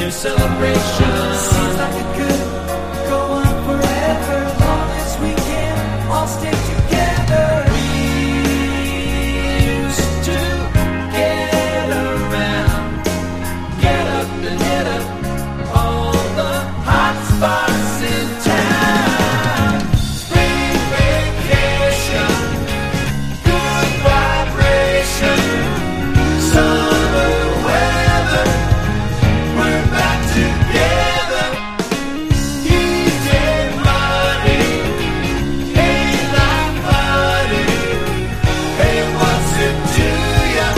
celebration. Seems like it could go on forever, as long as we can all stay together. We used to get around, get up and hit up all the hot spots in town. Spring vacation, good vibration, summer weather, we're back together. DJ Marty, hey like Marty, hey what's it to ya?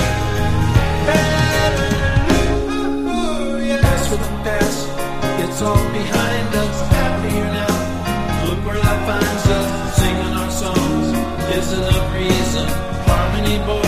Hallelujah. That's for the past, it's all behind us. Happier now, look where life finds us. Singing our songs is enough reason. Harmony boy.